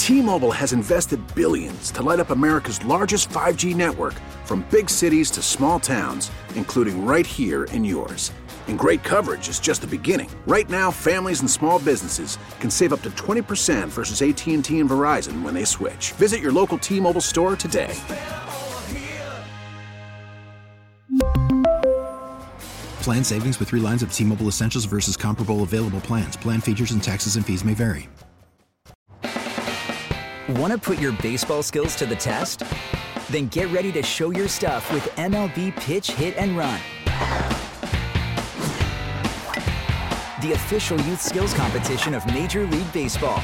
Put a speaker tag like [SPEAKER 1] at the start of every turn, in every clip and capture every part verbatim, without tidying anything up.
[SPEAKER 1] T-Mobile has invested billions to light up America's largest five G network, from big cities to small towns, including right here in yours. And great coverage is just the beginning. Right now, families and small businesses can save up to twenty percent versus A T and T and Verizon when they switch. Visit your local T-Mobile store today.
[SPEAKER 2] Plan savings with three lines of T-Mobile Essentials versus comparable available plans. Plan features and taxes and fees may vary.
[SPEAKER 3] Want to put your baseball skills to the test? Then get ready to show your stuff with M L B Pitch, Hit, and Run. The official youth skills competition of Major League Baseball.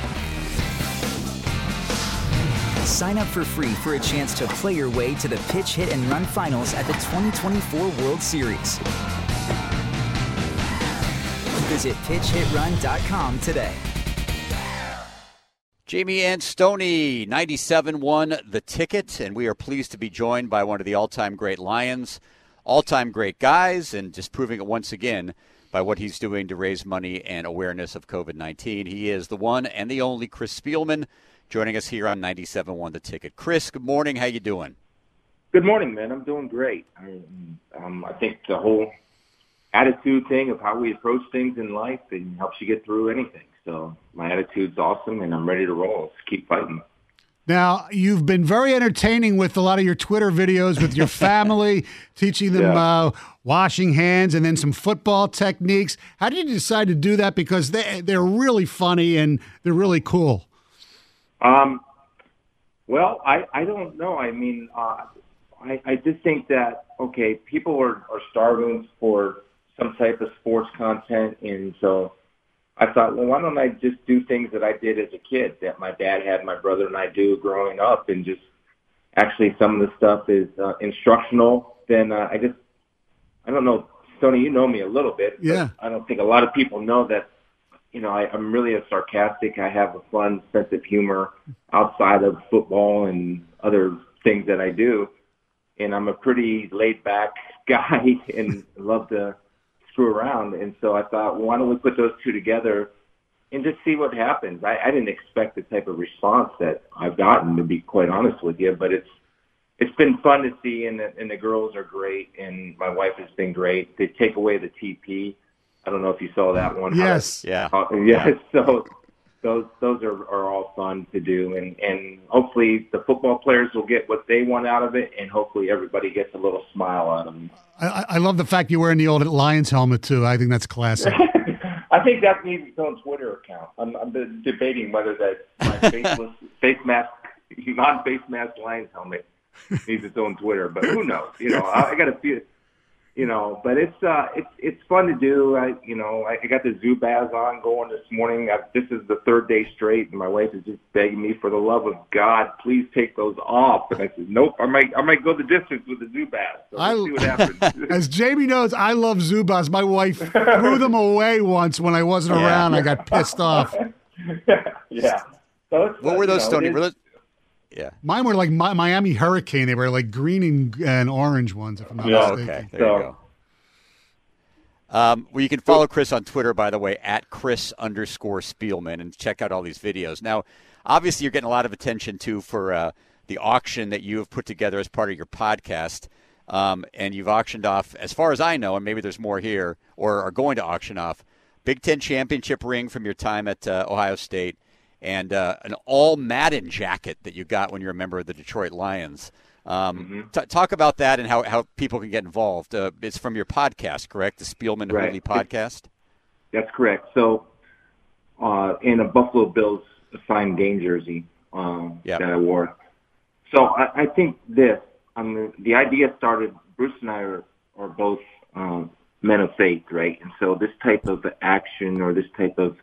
[SPEAKER 3] Sign up for free for a chance to play your way to the Pitch, Hit, and Run finals at the twenty twenty-four World Series. Visit pitch hit run dot com today.
[SPEAKER 4] Jamie and Stoney, ninety-seven one The Ticket, and we are pleased to be joined by one of the all-time great Lions, all-time great guys, and just proving it once again by what he's doing to raise money and awareness of covid nineteen. He is the one and the only Chris Spielman, joining us here on ninety-seven one The Ticket. Chris, good morning. How you doing?
[SPEAKER 5] Good morning, man. I'm doing great. I, um, I think the whole attitude thing of how we approach things in life, it helps you get through anything. So my attitude's awesome, and I'm ready to roll. Let's keep fighting.
[SPEAKER 6] Now, you've been very entertaining with a lot of your Twitter videos with your family, teaching them yeah. uh, washing hands and then some football techniques. How did you decide to do that? Because they, they're really funny and they're really cool.
[SPEAKER 5] Um, well, I, I don't know. I mean, uh, I, I just think that, okay, people are, are starving for some type of sports content, and so I thought, well, why don't I just do things that I did as a kid that my dad had my brother and I do growing up, and just actually some of the stuff is uh, instructional. Then uh, I just, I don't know, Stoney, you know me a little bit.
[SPEAKER 6] Yeah.
[SPEAKER 5] But I don't think a lot of people know that, you know, I, I'm really a sarcastic. I have a fun sense of humor outside of football and other things that I do. And I'm a pretty laid-back guy and love to screw around. And so I thought, well, why don't we put those two together and just see what happens. I, I didn't expect the type of response that I've gotten, to be quite honest with you, but it's it's been fun to see, and the, and the girls are great, and my wife has been great. They take away the T P. I don't know if you saw that one.
[SPEAKER 6] Yes.
[SPEAKER 4] Yeah.
[SPEAKER 5] Uh, yes. So those those are, are all fun to do, and, and hopefully the football players will get what they want out of it, and hopefully everybody gets a little smile out of them.
[SPEAKER 6] I, I love the fact you're wearing the old Lions helmet, too. I think that's classic.
[SPEAKER 5] I think that needs its own Twitter account. I'm, I'm debating whether that my faceless, face mask, non-face mask Lions helmet needs its own Twitter, but who knows? You know, I, I got to feel, you know, but it's uh, it's it's fun to do. I, you know, I, I got the Zubaz on going this morning. I, this is the third day straight, and my wife is just begging me, for the love of God, please take those off. And I said, nope, I might I might go the distance with the Zubaz. So
[SPEAKER 6] I,
[SPEAKER 5] let's see what happens.
[SPEAKER 6] As Jamie knows, I love Zubaz. My wife threw them away once when I wasn't
[SPEAKER 4] Yeah.
[SPEAKER 6] around. I got pissed off.
[SPEAKER 5] yeah. So it's,
[SPEAKER 4] What
[SPEAKER 5] uh,
[SPEAKER 4] were those,
[SPEAKER 5] you know,
[SPEAKER 4] Stoney?
[SPEAKER 5] it
[SPEAKER 4] Were
[SPEAKER 5] is-
[SPEAKER 4] those? Yeah.
[SPEAKER 6] Mine were like Mi- Miami Hurricane. They were like green and, and orange ones, if I'm not
[SPEAKER 5] Yeah,
[SPEAKER 6] mistaken.
[SPEAKER 4] Okay, there
[SPEAKER 5] So-
[SPEAKER 4] you go. Um, well, you can follow Chris on Twitter, by the way, at Chris underscore Spielman, and check out all these videos. Now, obviously, you're getting a lot of attention, too, for uh, the auction that you have put together as part of your podcast. Um, and you've auctioned off, as far as I know, and maybe there's more here, or are going to auction off, Big Ten championship ring from your time at uh, Ohio State, and uh, an all-Madden jacket that you got when you were a member of the Detroit Lions. Um,
[SPEAKER 5] Mm-hmm.
[SPEAKER 4] t- talk about that and how, how people can get involved. Uh, it's from your podcast, correct? The Spielman
[SPEAKER 5] Right.
[SPEAKER 4] Hooley podcast?
[SPEAKER 5] That's correct. So, uh, in a Buffalo Bills signed game jersey um,
[SPEAKER 4] Yep.
[SPEAKER 5] that I wore. So I, I think this, I mean, the idea started, Bruce and I are, are both um, men of faith, right? And so this type of action or this type of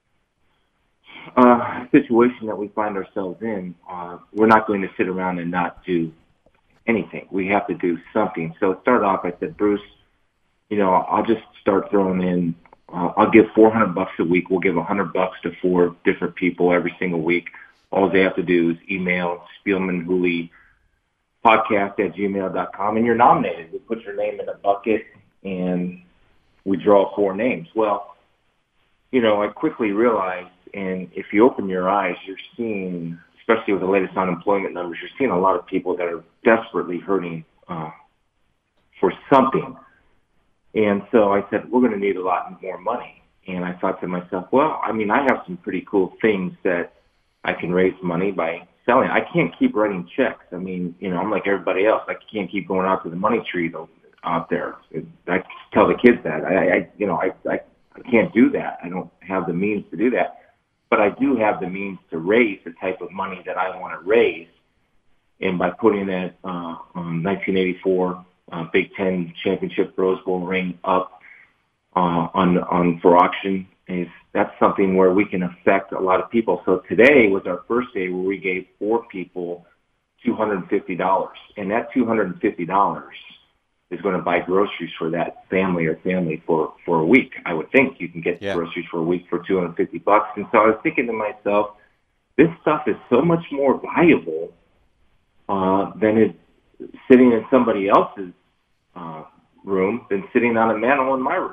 [SPEAKER 5] uh, situation that we find ourselves in, uh, we're not going to sit around and not do anything. We have to do something. So it started off, I said, Bruce, you know, I'll just start throwing in, uh, I'll give four hundred bucks a week. We'll give one hundred bucks to four different people every single week. All they have to do is email Spielman Hooley podcast at gmail dot com, and you're nominated. We put your name in a bucket, and we draw four names. Well, you know, I quickly realized, and if you open your eyes, you're seeing especially with the latest unemployment numbers, you're seeing a lot of people that are desperately hurting uh, for something. And so I said, we're going to need a lot more money. And I thought to myself, well, I mean, I have some pretty cool things that I can raise money by selling. I can't keep writing checks. I mean, you know, I'm like everybody else. I can't keep going out to the money tree though, out there. I tell the kids that. I, I you know, I, I, I can't do that. I don't have the means to do that. But I do have the means to raise the type of money that I want to raise. And by putting that uh, um, nineteen eighty-four uh, Big Ten championship Rose Bowl ring up uh, on on for auction, is that's something where we can affect a lot of people. So today was our first day where we gave four people two hundred fifty dollars. And that two hundred fifty dollars is going to buy groceries for that family or family for, for a week. I would think you can get yeah. groceries for a week for two hundred fifty bucks. And so I was thinking to myself, this stuff is so much more valuable uh, than it sitting in somebody else's uh, room than sitting on a mantle in my room.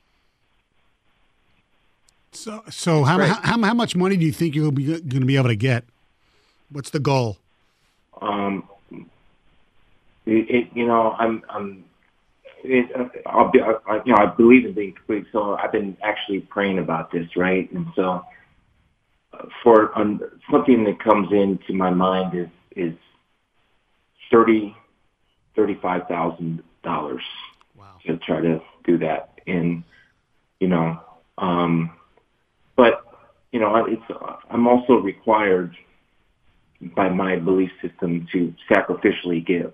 [SPEAKER 6] So, so how, how how much money do you think you'll be going to be able to get? What's the goal?
[SPEAKER 5] Um, it, it you know, I'm I'm. It, I'll be, I, you know, I believe in being complete. So I've been actually praying about this, right? And so, uh, for um, something that comes into my mind is is thirty, thirty-five thousand dollars.
[SPEAKER 6] Wow.
[SPEAKER 5] To try to do that, and you know. Um, But, you know, it's, I'm also required by my belief system to sacrificially give.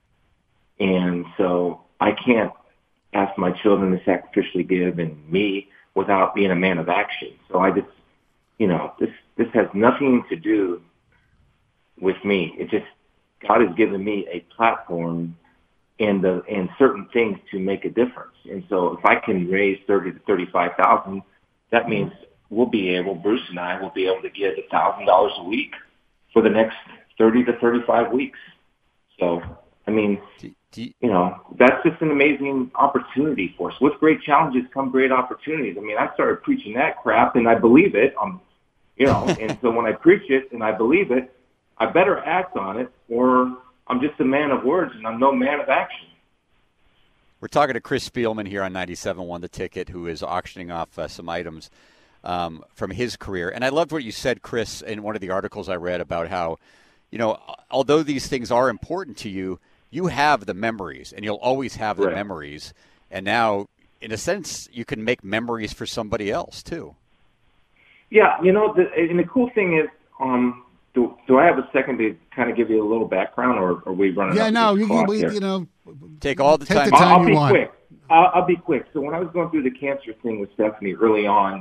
[SPEAKER 5] And so I can't ask my children to sacrificially give and me without being a man of action. So I just, you know, this, this has nothing to do with me. It just, God has given me a platform and the, and certain things to make a difference. And so if I can raise thirty to thirty-five thousand, that means we'll be able, Bruce and I will be able to get a thousand dollars a week for the next thirty to thirty-five weeks. So, I mean, do, do you, you know, that's just an amazing opportunity for us. With great challenges come great opportunities. I mean, I started preaching that crap and I believe it. Um, you know, and so when I preach it and I believe it, I better act on it, or I'm just a man of words and I'm no man of action.
[SPEAKER 4] We're talking to Chris Spielman here on ninety-seven point one The Ticket, who is auctioning off uh, some items Um, from his career. And I loved what you said, Chris, in one of the articles I read about how, you know, although these things are important to you, you have the memories and you'll always have the right. memories. And now, in a sense, you can make memories for somebody else too.
[SPEAKER 5] Yeah. You know, the, and the cool thing is, um, do, do I have a second to kind of give you a little background, or are we running?
[SPEAKER 6] Yeah, no, you,
[SPEAKER 5] you,
[SPEAKER 6] we, you know,
[SPEAKER 4] take all the
[SPEAKER 6] take
[SPEAKER 4] time.
[SPEAKER 6] The time
[SPEAKER 5] I'll, I'll
[SPEAKER 6] you
[SPEAKER 5] be
[SPEAKER 6] want.
[SPEAKER 5] quick. I'll, I'll be quick. So when I was going through the cancer thing with Stephanie early on,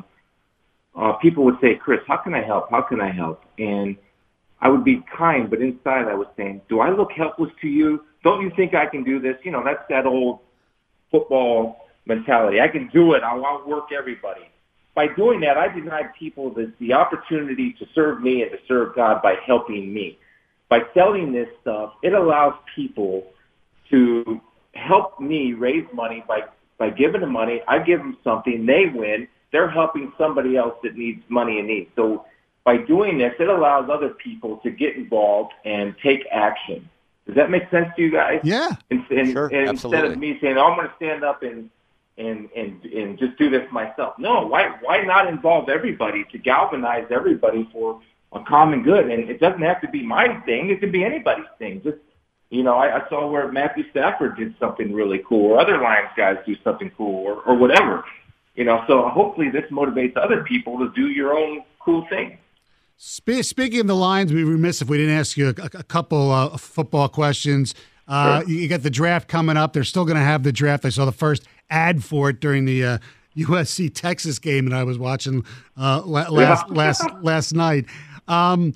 [SPEAKER 5] Uh, people would say, Chris, how can I help? How can I help? And I would be kind, but inside I was saying, do I look helpless to you? Don't you think I can do this? You know, that's that old football mentality. I can do it. I'll outwork everybody. By doing that, I denied people the, the opportunity to serve me and to serve God by helping me. By selling this stuff, it allows people to help me raise money by, by giving them money. I give them something. They win. They're helping somebody else that needs money and needs. So by doing this, it allows other people to get involved and take action. Does that make sense to you guys?
[SPEAKER 6] Yeah.
[SPEAKER 5] And, and,
[SPEAKER 4] sure,
[SPEAKER 5] and
[SPEAKER 4] absolutely.
[SPEAKER 5] Instead of me saying, oh, I'm going to stand up and, and, and, and just do this myself. No, why, why not involve everybody to galvanize everybody for a common good? And it doesn't have to be my thing. It can be anybody's thing. Just, you know, I, I saw where Matthew Stafford did something really cool, or other Lions guys do something cool, or, or whatever. You know, so hopefully this motivates other people to do your own cool thing.
[SPEAKER 6] Spe- speaking of the Lions, we'd be remiss if we didn't ask you a, a couple uh, football questions. Uh, sure. You got the draft coming up. They're still going to have the draft. I saw the first ad for it during the uh, U S C Texas game that I was watching uh, la- last yeah. last last night. Um,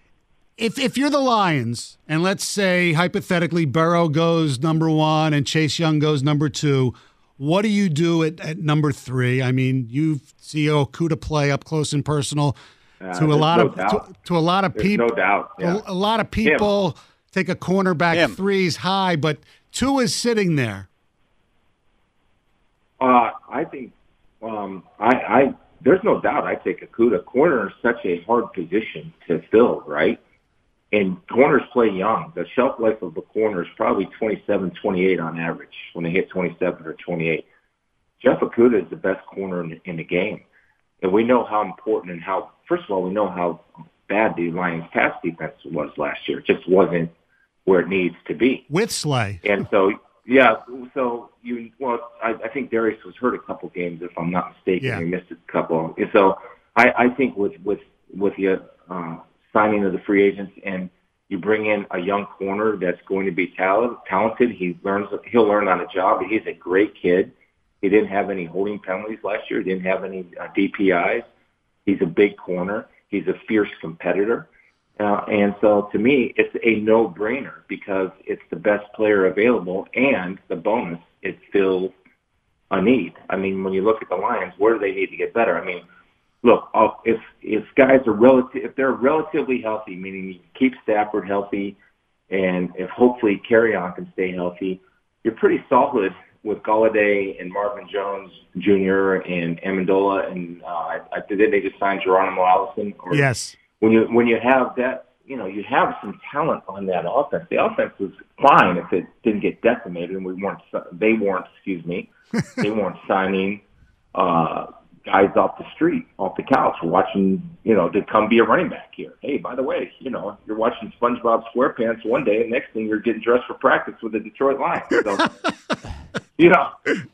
[SPEAKER 6] if if you're the Lions, and let's say hypothetically Burrow goes number one and Chase Young goes number two, what do you do at, at number three? I mean, you see Okudah play up close and personal
[SPEAKER 5] uh,
[SPEAKER 6] to a lot
[SPEAKER 5] no
[SPEAKER 6] of to, to a lot of
[SPEAKER 5] there's
[SPEAKER 6] people.
[SPEAKER 5] No doubt. Yeah.
[SPEAKER 6] A, a lot of people Him. take a cornerback
[SPEAKER 4] Him.
[SPEAKER 6] threes high, but two is sitting there.
[SPEAKER 5] Uh, I think um, I, I there's no doubt I take Okudah. Corner is such a hard position to fill, right? And corners play young. The shelf life of a corner is probably twenty-seven, twenty-eight on average when they hit twenty-seven or twenty-eight. Jeff Okudah is the best corner in the, in the game. And we know how important and how, first of all, we know how bad the Lions pass defense was last year. It just wasn't where it needs to be.
[SPEAKER 6] With Slay.
[SPEAKER 5] And so, yeah, so you, well, I, I think Darius was hurt a couple games, if I'm not mistaken.
[SPEAKER 6] Yeah.
[SPEAKER 5] He missed a couple. And so I, I think with, with, with the uh, signing of the free agents and you bring in a young corner that's going to be talent, talented, he learns, he'll learn on the job. He's a great kid. He didn't have any holding penalties last year. He didn't have any uh, D P Is. He's a big corner. He's a fierce competitor. Uh, and so to me, it's a no-brainer because it's the best player available, and the bonus, it fills a need. I mean, when you look at the Lions, where do they need to get better? I mean, look, if if guys are relative, if they're relatively healthy, meaning you keep Stafford healthy, and if hopefully Kerryon can stay healthy, you're pretty solid with Golladay and Marvin Jones Junior and Amendola, and uh, I, I did they just signed Geronimo Allison? Or
[SPEAKER 6] Yes.
[SPEAKER 5] When you when you have that, you know, you have some talent on that offense. The offense was fine if it didn't get decimated, and we weren't. They weren't. Excuse me. They weren't signing uh, guys off the street, off the couch, watching. You know, to come be a running back here. Hey, by the way, you know, you're watching SpongeBob SquarePants one day, and next thing you're getting dressed for practice with the Detroit Lions. So, you know,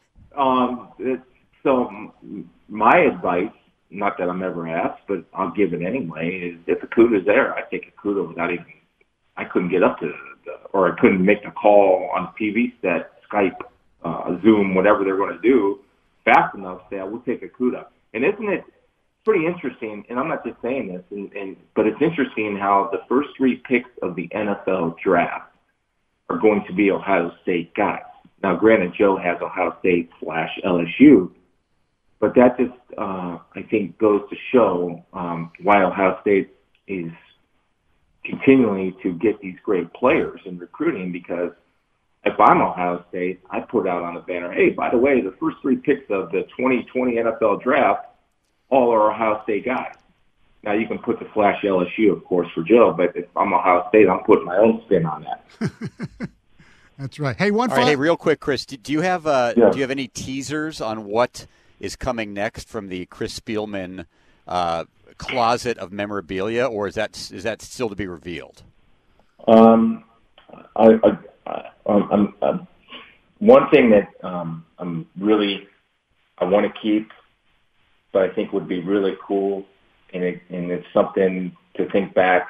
[SPEAKER 5] um, it, so my advice, not that I'm ever asked, but I'll give it anyway, is if Okudah's there, I take Okudah without even, I couldn't get up to the, or I couldn't make the call on T V set, Skype, uh, Zoom, whatever they're going to do, fast enough to say, I will take Okudah. And isn't it pretty interesting, and I'm not just saying this, and, and but it's interesting how the first three picks of the N F L draft are going to be Ohio State guys. Now, granted, Joe has Ohio State slash L S U, but that just, uh, I think, goes to show um, why Ohio State is continuing to get these great players in recruiting, because if I'm Ohio State, I put out on the banner, hey, by the way, the first three picks of the twenty twenty N F L draft, all are Ohio State guys. Now, you can put the slash L S U, of course, for Joe, but if I'm Ohio State, I'm putting my own spin on that.
[SPEAKER 6] That's right. Hey, one.
[SPEAKER 4] All right, hey, real quick, Chris, do, do you have uh,
[SPEAKER 5] yeah.
[SPEAKER 4] do you have any teasers on what is coming next from the Chris Spielman uh, closet of memorabilia, or is that is that still to be revealed?
[SPEAKER 5] Um, I, I, I I'm, I'm, one thing that um, I'm really I want to keep, but I think would be really cool, and it, and it's something to think back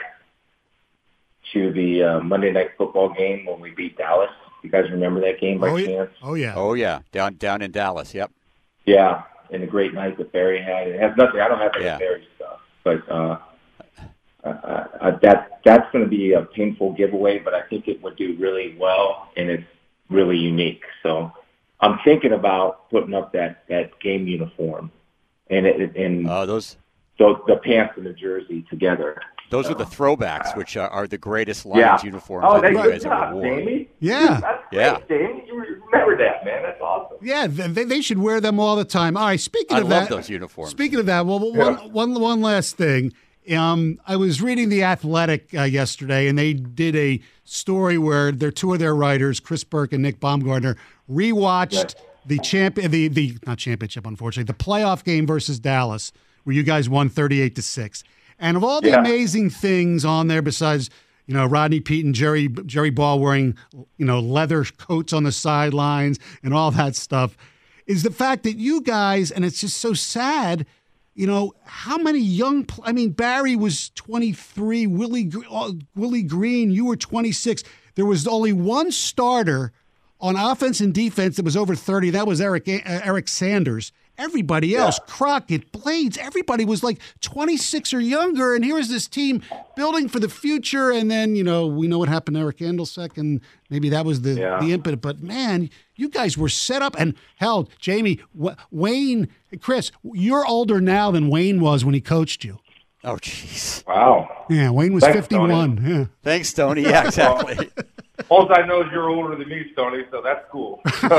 [SPEAKER 5] to the uh, Monday Night Football game when we beat Dallas. You guys remember that game by
[SPEAKER 6] oh,
[SPEAKER 5] chance?
[SPEAKER 6] Oh, yeah.
[SPEAKER 4] Oh, yeah. Down down in Dallas, yep.
[SPEAKER 5] Yeah, and the great night that Barry had. It has nothing. I don't have any
[SPEAKER 4] yeah.
[SPEAKER 5] Barry stuff, but uh, uh, uh, that that's going to be a painful giveaway, but I think it would do really well, and it's really unique. So I'm thinking about putting up that, that game uniform and it, and
[SPEAKER 4] uh, those
[SPEAKER 5] so the pants and the jersey together.
[SPEAKER 4] Those
[SPEAKER 5] so,
[SPEAKER 4] are the throwbacks, which are, are the greatest Lions
[SPEAKER 5] yeah.
[SPEAKER 4] uniforms
[SPEAKER 5] oh,
[SPEAKER 4] that you
[SPEAKER 5] good
[SPEAKER 4] guys
[SPEAKER 5] job,
[SPEAKER 4] ever wore.
[SPEAKER 5] Jamie.
[SPEAKER 6] Yeah.
[SPEAKER 5] That's great,
[SPEAKER 4] yeah.
[SPEAKER 5] Jamie. You remember that, man. That's awesome.
[SPEAKER 6] Yeah, they, they should wear them all the time. All right, speaking
[SPEAKER 4] I
[SPEAKER 6] of
[SPEAKER 4] love
[SPEAKER 6] that,
[SPEAKER 4] those uniforms.
[SPEAKER 6] Speaking of that, well,
[SPEAKER 5] yeah.
[SPEAKER 6] one, one, one last thing. Um, I was reading The Athletic uh, yesterday, and they did a story where their two of their writers, Chris Burke and Nick Baumgartner, rewatched
[SPEAKER 5] yeah.
[SPEAKER 6] the champ, the the not championship, unfortunately, the playoff game versus Dallas, where you guys won thirty-eight to six. And of all the
[SPEAKER 5] yeah.
[SPEAKER 6] amazing things on there, besides you know Rodney Peete and Jerry Jerry Ball wearing you know leather coats on the sidelines and all that stuff, is the fact that you guys, and it's just so sad. You know, how many young – I mean, Barry was twenty-three, Willie, Willie Green, you were twenty-six. There was only one starter on offense and defense that was over thirty. That was Eric uh, Eric Sanders. Everybody else, yeah. Crockett, Blades, everybody was like twenty-six or younger, and here is this team building for the future, and then, you know, we know what happened to Eric Andelsek, and maybe that was the,
[SPEAKER 5] yeah.
[SPEAKER 6] the impetus. But, man, you guys were set up, and hell, Jamie, w- Wayne, Chris, you're older now than Wayne was when he coached you.
[SPEAKER 4] Oh, jeez.
[SPEAKER 5] Wow.
[SPEAKER 6] Yeah, Wayne was
[SPEAKER 5] Thanks,
[SPEAKER 6] fifty-one.
[SPEAKER 5] Tony.
[SPEAKER 6] Yeah.
[SPEAKER 4] Thanks, Tony. Yeah, exactly.
[SPEAKER 5] All I know is you're older than me, Tony, so that's cool.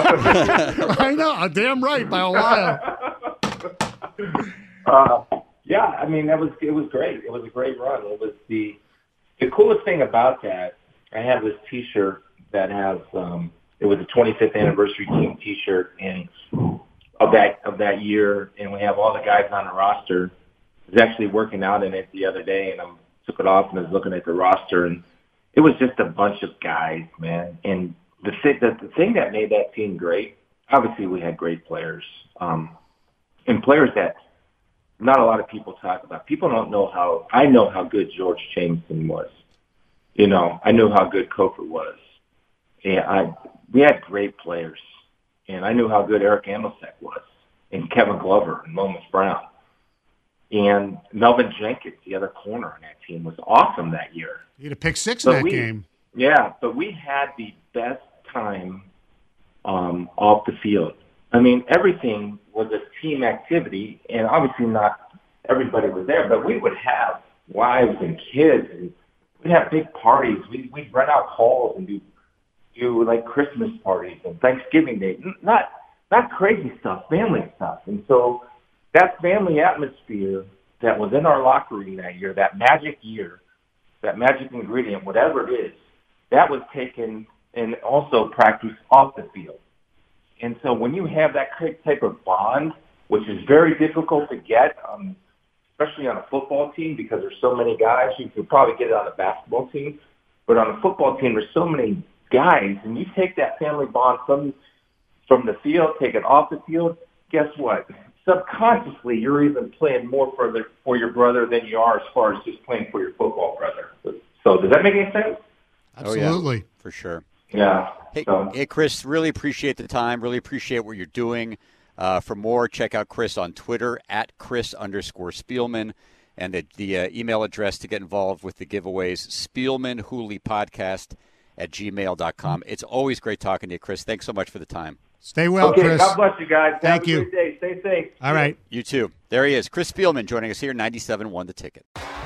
[SPEAKER 6] I know. Damn right, by a while.
[SPEAKER 5] uh, yeah, I mean, that was it was great. It was a great run. It was the the coolest thing about that, I have this T-shirt that has um, it was a twenty-fifth anniversary team T-shirt and of that of that year, and we have all the guys on the roster. I was actually working out in it the other day, and I took it off and I was looking at the roster, and it was just a bunch of guys, man. And the thing, the, the thing that made that team great, obviously we had great players, um, and players that not a lot of people talk about. People don't know how, I know how good George Jameson was. You know, I knew how good Kofor was. And I, we had great players. And I knew how good Eric Amelsack was, and Kevin Glover, and Lomas Brown. And Melvin Jenkins, the other corner on that team, was awesome that year.
[SPEAKER 6] You had a pick six
[SPEAKER 5] but
[SPEAKER 6] in that
[SPEAKER 5] we,
[SPEAKER 6] game.
[SPEAKER 5] Yeah, but we had the best time um, off the field. I mean, everything was a team activity, and obviously not everybody was there, but we would have wives and kids, and we'd have big parties. We'd, we'd rent out halls and do, do like Christmas parties and Thanksgiving Day. Not, not crazy stuff, family stuff. And so that family atmosphere that was in our locker room that year, that magic year, that magic ingredient, whatever it is, that was taken and also practiced off the field. And so when you have that type of bond, which is very difficult to get, um, especially on a football team because there's so many guys, you could probably get it on a basketball team, but on a football team there's so many guys, and you take that family bond from from the field, take it off the field, guess what? Subconsciously, you're even playing more for the for your brother than you are as far as just playing for your football brother. So does that make any sense?
[SPEAKER 6] Absolutely.
[SPEAKER 4] Oh, yeah, for sure.
[SPEAKER 5] Yeah.
[SPEAKER 4] Hey,
[SPEAKER 5] so.
[SPEAKER 4] hey, Chris, really appreciate the time. Really appreciate what you're doing. Uh, for more, check out Chris on Twitter, at Chris underscore Spielman. And the, the uh, email address to get involved with the giveaways, SpielmanHooleyPodcast at gmail dot com. It's always great talking to you, Chris. Thanks so much for the time.
[SPEAKER 6] Stay well,
[SPEAKER 5] okay,
[SPEAKER 6] Chris.
[SPEAKER 5] God bless you guys.
[SPEAKER 6] Thank
[SPEAKER 5] Have
[SPEAKER 6] you.
[SPEAKER 5] a good day. Stay safe.
[SPEAKER 6] All right.
[SPEAKER 4] You too. There he is, Chris Spielman, joining us here, ninety-seven one The Ticket.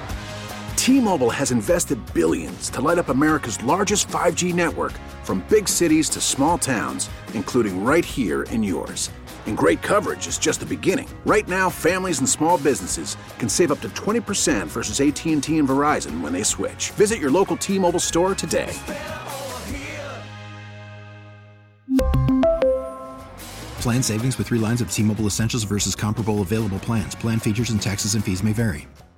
[SPEAKER 1] T-Mobile has invested billions to light up America's largest five G network, from big cities to small towns, including right here in yours. And great coverage is just the beginning. Right now, families and small businesses can save up to twenty percent versus A T and T and Verizon when they switch. Visit your local T-Mobile store today.
[SPEAKER 2] Plan savings with three lines of T-Mobile Essentials versus comparable available plans. Plan features and taxes and fees may vary.